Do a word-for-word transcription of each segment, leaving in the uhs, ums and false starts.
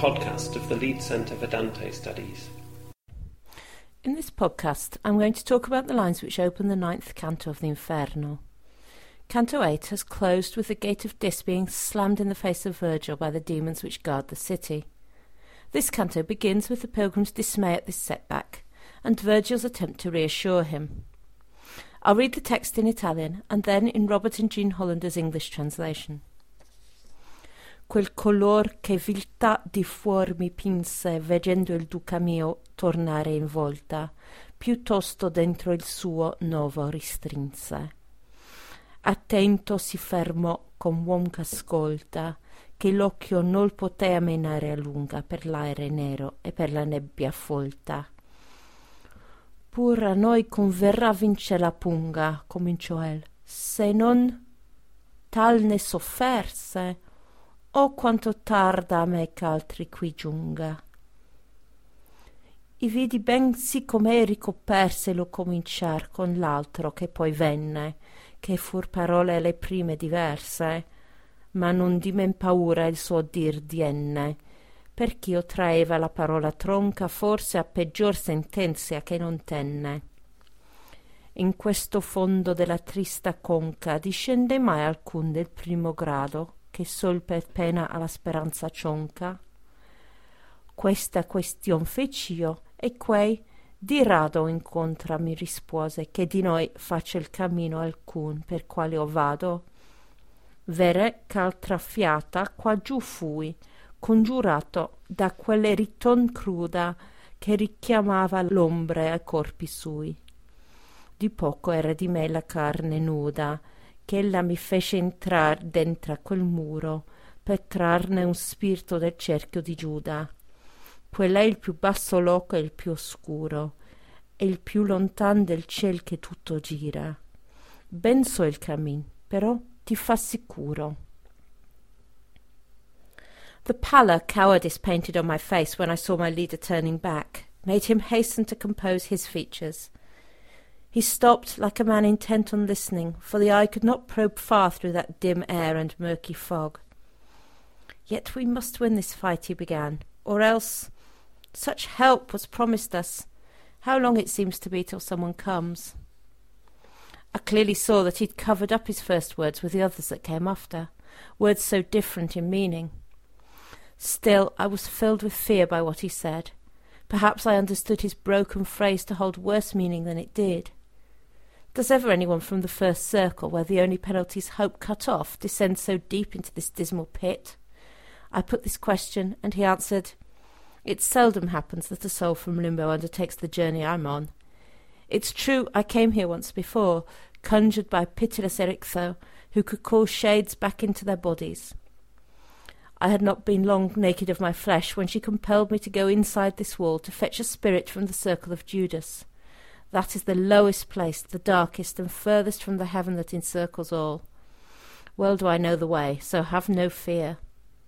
podcast of the Leeds Centre for Dante Studies. In this podcast, I'm going to talk about the lines which open the ninth canto of the Inferno. Canto eight has closed with the gate of Dis being slammed in the face of Virgil by the demons which guard the city. This canto begins with the pilgrim's dismay at this setback, and Virgil's attempt to reassure him. I'll read the text in Italian, and then in Robert and Jean Hollander's English translation. Quel color che viltà di fuor mi pinse, veggendo il duca mio tornare in volta, piuttosto dentro il suo novo ristrinse. Attento si fermò con uom ch'ascolta, che l'occhio non potea menare a lunga per l'aere nero e per la nebbia folta. Pur a noi converrà vince la punga, cominciò el, se non tal ne sofferse, o quanto tarda a me ch'altri qui giunga. I vidi ben sì come ricoperse lo cominciar con l'altro che poi venne, che fur parole le prime diverse, ma non di men paura il suo dir dienne, perch'io traeva la parola tronca forse a peggior sentenzia che non tenne. In questo fondo della trista conca discende mai alcun del primo grado, che sol per pena alla speranza cionca? Questa question fec'io, e quei di rado incontra mi rispose che di noi face il cammino alcun per quale io vado. Vere ch'altra fiata qua giù fui, congiurato da quelle riton cruda che richiamava l'ombre ai corpi sui. Di poco era di me la carne nuda, ch'ella mi fece entrar dentro a quel muro per trarne un spirito del cerchio di Giuda. Quell'è il più basso loco e il più oscuro, e il più lontan del ciel che tutto gira. Ben so il cammin, però ti fa sicuro. The pallor cowardice painted on my face when I saw my leader turning back made him hasten to compose his features. He stopped like a man intent on listening, for the eye could not probe far through that dim air and murky fog. Yet we must win this fight, he began, or else such help was promised us. How long it seems to be till someone comes. I clearly saw that he'd covered up his first words with the others that came after, words so different in meaning. Still, I was filled with fear by what he said. Perhaps I understood his broken phrase to hold worse meaning than it did. Does ever anyone from the first circle, where the only penalty is hope cut off, descend so deep into this dismal pit? I put this question, and he answered, It seldom happens that a soul from limbo undertakes the journey I'm on. It's true I came here once before, conjured by pitiless Erichtho, who could call shades back into their bodies. I had not been long naked of my flesh when she compelled me to go inside this wall to fetch a spirit from the circle of Judas. That is the lowest place, the darkest, and furthest from the heaven that encircles all. Well do I know the way, so have no fear.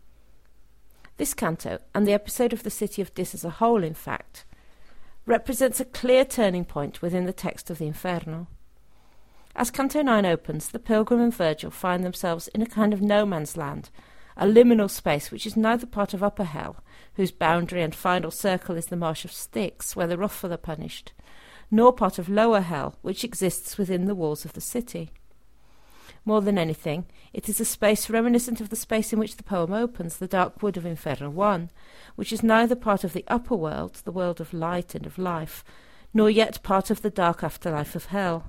This canto, and the episode of the city of Dis as a whole, in fact, represents a clear turning point within the text of the Inferno. As Canto nine opens, the pilgrim and Virgil find themselves in a kind of no-man's land, a liminal space which is neither part of Upper Hell, whose boundary and final circle is the Marsh of Styx, where the wrathful are punished, nor part of Lower Hell, which exists within the walls of the city. More than anything, it is a space reminiscent of the space in which the poem opens, the dark wood of Inferno one, which is neither part of the upper world, the world of light and of life, nor yet part of the dark afterlife of hell.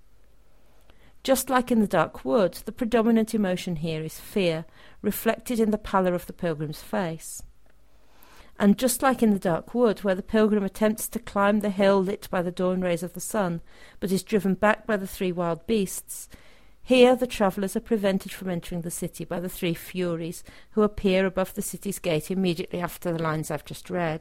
Just like in the dark wood, the predominant emotion here is fear, reflected in the pallor of the pilgrim's face. And just like in the dark wood, where the pilgrim attempts to climb the hill lit by the dawn rays of the sun, but is driven back by the three wild beasts, here the travellers are prevented from entering the city by the three Furies, who appear above the city's gate immediately after the lines I've just read.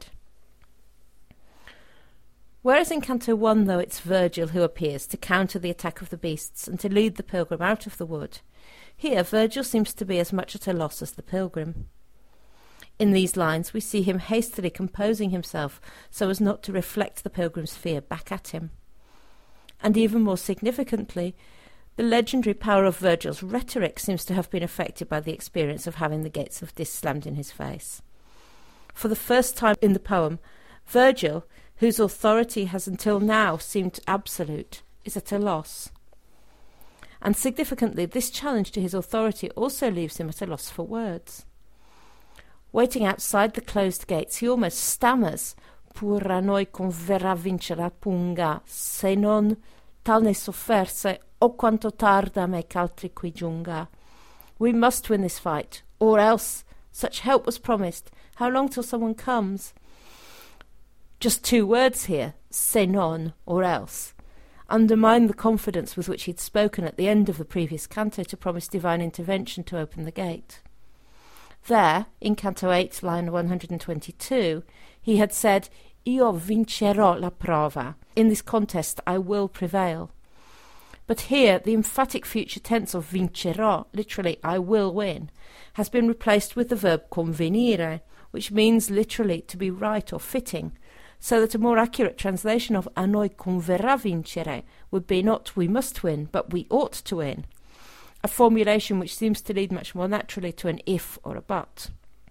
Whereas in Canto one, though, it's Virgil who appears to counter the attack of the beasts and to lead the pilgrim out of the wood, here Virgil seems to be as much at a loss as the pilgrim. In these lines we see him hastily composing himself so as not to reflect the pilgrim's fear back at him. And even more significantly, the legendary power of Virgil's rhetoric seems to have been affected by the experience of having the gates of Dis slammed in his face. For the first time in the poem, Virgil, whose authority has until now seemed absolute, is at a loss. And significantly, this challenge to his authority also leaves him at a loss for words. Waiting outside the closed gates, he almost stammers, Pur a noi converrà vincere la punga, se non tal ne sofferse, o quanto tarda me ch'altri qui giunga. We must win this fight, or else such help was promised. How long till someone comes? Just two words here, se non, or else, undermine the confidence with which he'd spoken at the end of the previous canto to promise divine intervention to open the gate. There, in Canto eight, line one hundred twenty-two, he had said, Io vincerò la prova. In this contest I will prevail. But here, the emphatic future tense of vincerò, literally I will win, has been replaced with the verb convenire, which means literally to be right or fitting, so that a more accurate translation of a noi converrà vincere would be not we must win, but we ought to win, a formulation which seems to lead much more naturally to an if or a but.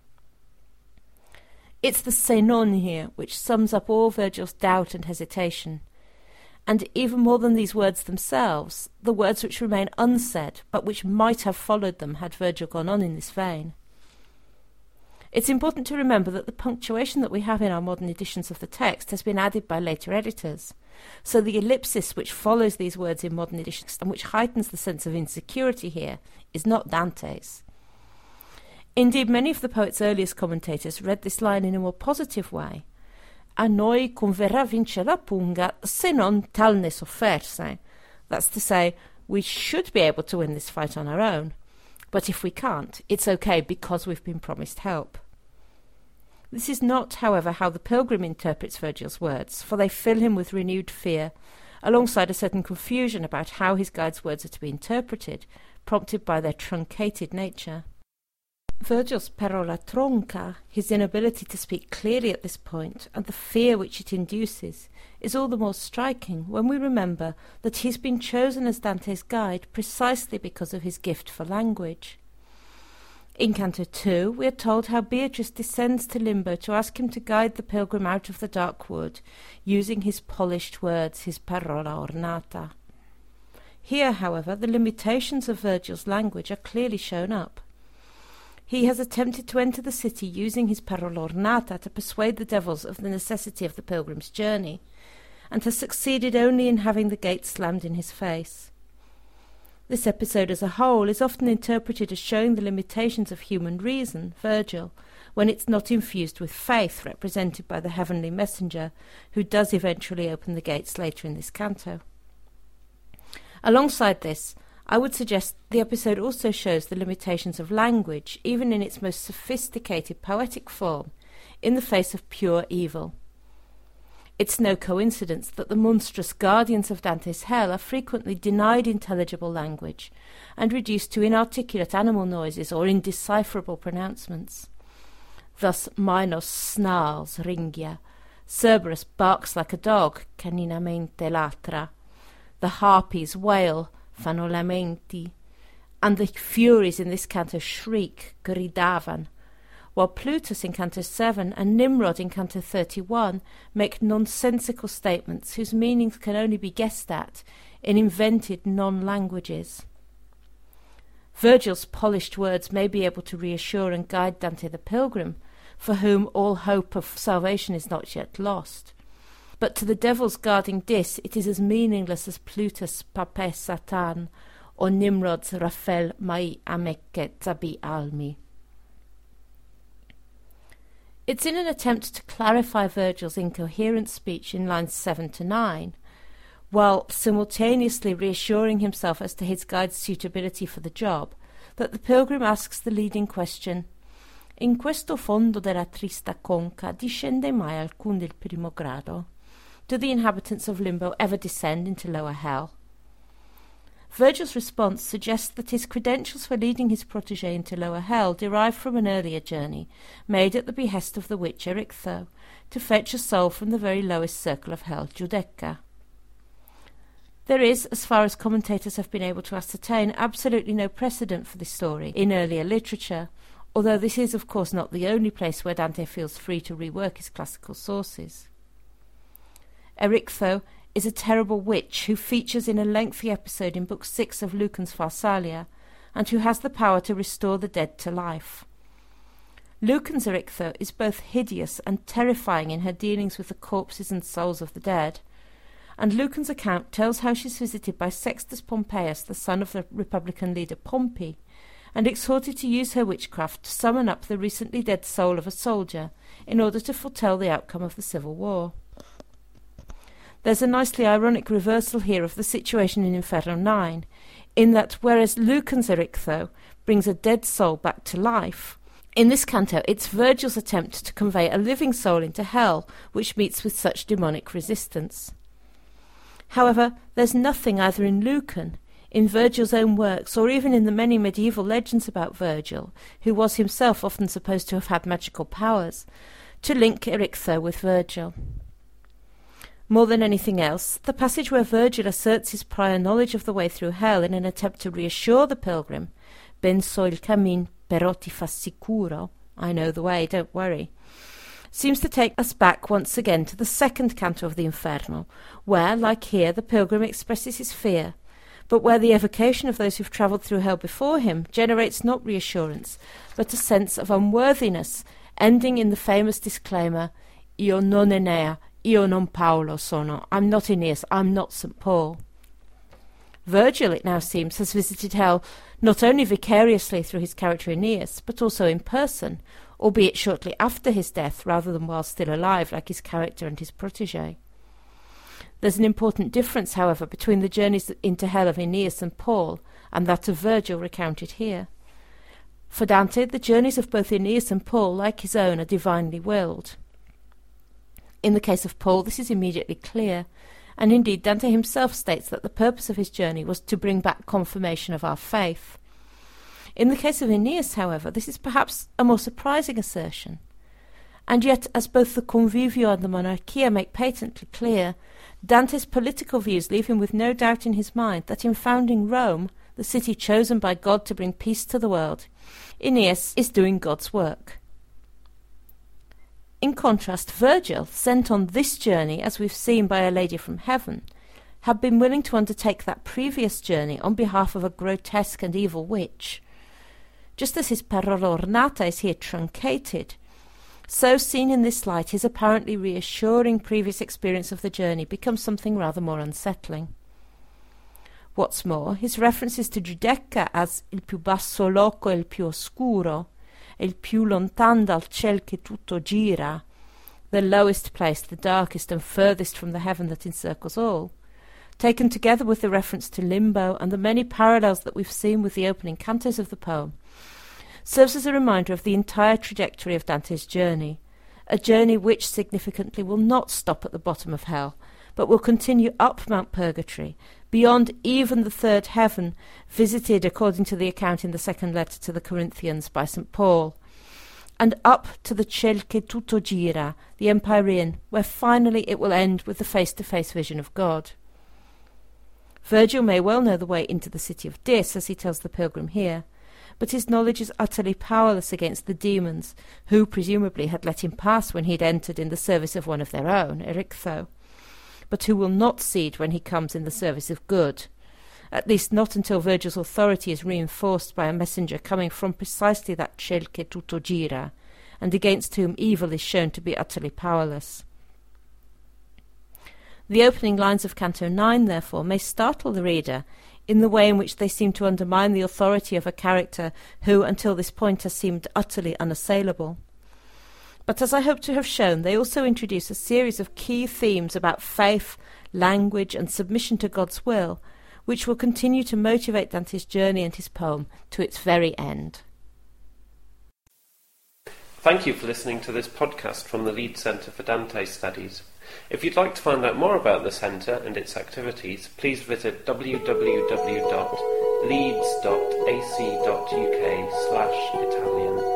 It's the se non here which sums up all Virgil's doubt and hesitation, and even more than these words themselves, the words which remain unsaid, but which might have followed them had Virgil gone on in this vein. It's important to remember that the punctuation that we have in our modern editions of the text has been added by later editors, so the ellipsis which follows these words in modern editions and which heightens the sense of insecurity here is not Dante's. Indeed, many of the poet's earliest commentators read this line in a more positive way. A noi converrà vincere la punga se non tal ne sofferse. That's to say, we should be able to win this fight on our own, but if we can't, it's okay because we've been promised help. This is not, however, how the pilgrim interprets Virgil's words, for they fill him with renewed fear, alongside a certain confusion about how his guide's words are to be interpreted, prompted by their truncated nature. Virgil's parola tronca, his inability to speak clearly at this point, and the fear which it induces, is all the more striking when we remember that he's been chosen as Dante's guide precisely because of his gift for language. In Canto two, we are told how Beatrice descends to Limbo to ask him to guide the pilgrim out of the dark wood, using his polished words, his parola ornata. Here, however, the limitations of Virgil's language are clearly shown up. He has attempted to enter the city using his parola ornata to persuade the devils of the necessity of the pilgrim's journey, and has succeeded only in having the gate slammed in his face. This episode as a whole is often interpreted as showing the limitations of human reason, Virgil, when it's not infused with faith represented by the heavenly messenger, who does eventually open the gates later in this canto. Alongside this, I would suggest the episode also shows the limitations of language, even in its most sophisticated poetic form, in the face of pure evil. It's no coincidence that the monstrous guardians of Dante's hell are frequently denied intelligible language and reduced to inarticulate animal noises or indecipherable pronouncements. Thus Minos snarls, ringhia, Cerberus barks like a dog, caninamente latra, the harpies wail, fanno lamenti, and the furies in this canto shriek, gridavan, while Plutus in Canto seven and Nimrod in Canto thirty-one make nonsensical statements whose meanings can only be guessed at in invented non-languages. Virgil's polished words may be able to reassure and guide Dante the pilgrim, for whom all hope of salvation is not yet lost. But to the devils guarding Dis it is as meaningless as Plutus' Pape Satan or Nimrod's Raphael mai ameke tabi almi. It's in an attempt to clarify Virgil's incoherent speech in lines seven to nine, while simultaneously reassuring himself as to his guide's suitability for the job, that the pilgrim asks the leading question, In questo fondo della trista conca discende mai alcun del primo grado? Do the inhabitants of Limbo ever descend into lower hell? Virgil's response suggests that his credentials for leading his protégé into lower hell derive from an earlier journey, made at the behest of the witch Erichtho, to fetch a soul from the very lowest circle of hell, Giudecca. There is, as far as commentators have been able to ascertain, absolutely no precedent for this story in earlier literature, although this is of course not the only place where Dante feels free to rework his classical sources. Erichtho is a terrible witch who features in a lengthy episode in Book six of Lucan's Pharsalia, and who has the power to restore the dead to life. Lucan's Erichtho is both hideous and terrifying in her dealings with the corpses and souls of the dead, and Lucan's account tells how she is visited by Sextus Pompeius, the son of the Republican leader Pompey, and exhorted to use her witchcraft to summon up the recently dead soul of a soldier in order to foretell the outcome of the Civil War. There's a nicely ironic reversal here of the situation in Inferno nine, in that whereas Lucan's Erichtho brings a dead soul back to life, in this canto it's Virgil's attempt to convey a living soul into hell which meets with such demonic resistance. However, there's nothing either in Lucan, in Virgil's own works, or even in the many medieval legends about Virgil, who was himself often supposed to have had magical powers, to link Erichtho with Virgil. More than anything else, the passage where Virgil asserts his prior knowledge of the way through hell in an attempt to reassure the pilgrim, ben so il camin, però ti fa sicuro, I know the way, don't worry, seems to take us back once again to the second canto of the Inferno, where, like here, the pilgrim expresses his fear, but where the evocation of those who've travelled through hell before him generates not reassurance, but a sense of unworthiness, ending in the famous disclaimer, Io non Enea, io non Paolo sono, I'm not Aeneas, I'm not Saint Paul. Virgil, it now seems, has visited hell not only vicariously through his character Aeneas, but also in person, albeit shortly after his death rather than while still alive like his character and his protégé. There's an important difference, however, between the journeys into hell of Aeneas and Paul and that of Virgil recounted here. For Dante, the journeys of both Aeneas and Paul, like his own, are divinely willed. In the case of Paul, this is immediately clear, and indeed Dante himself states that the purpose of his journey was to bring back confirmation of our faith. In the case of Aeneas, however, this is perhaps a more surprising assertion. And yet, as both the Convivio and the Monarchia make patently clear, Dante's political views leave him with no doubt in his mind that in founding Rome, the city chosen by God to bring peace to the world, Aeneas is doing God's work. In contrast, Virgil, sent on this journey, as we've seen, by a lady from heaven, had been willing to undertake that previous journey on behalf of a grotesque and evil witch. Just as his parola ornata is here truncated, so seen in this light his apparently reassuring previous experience of the journey becomes something rather more unsettling. What's more, his references to Giudecca as il più basso loco e il più oscuro, il più lontan dal ciel che tutto gira, the lowest place, the darkest and furthest from the heaven that encircles all, taken together with the reference to limbo and the many parallels that we've seen with the opening cantos of the poem, serves as a reminder of the entire trajectory of Dante's journey, a journey which significantly will not stop at the bottom of hell, but will continue up Mount Purgatory, beyond even the third heaven, visited according to the account in the second letter to the Corinthians by Saint Paul, and up to the ciel che tutto gira, the Empyrean, where finally it will end with the face-to-face vision of God. Virgil may well know the way into the city of Dis, as he tells the pilgrim here, but his knowledge is utterly powerless against the demons, who presumably had let him pass when he had entered in the service of one of their own, Erichtho, but who will not cede when he comes in the service of good, at least not until Virgil's authority is reinforced by a messenger coming from precisely that ciel che tutto gira, and against whom evil is shown to be utterly powerless. The opening lines of Canto nine, therefore, may startle the reader in the way in which they seem to undermine the authority of a character who, until this point, has seemed utterly unassailable. But as I hope to have shown, they also introduce a series of key themes about faith, language, and submission to God's will, which will continue to motivate Dante's journey and his poem to its very end. Thank you for listening to this podcast from the Leeds Centre for Dante Studies. If you'd like to find out more about the Centre and its activities, please visit w w w dot leeds dot a c dot u k slash Italian.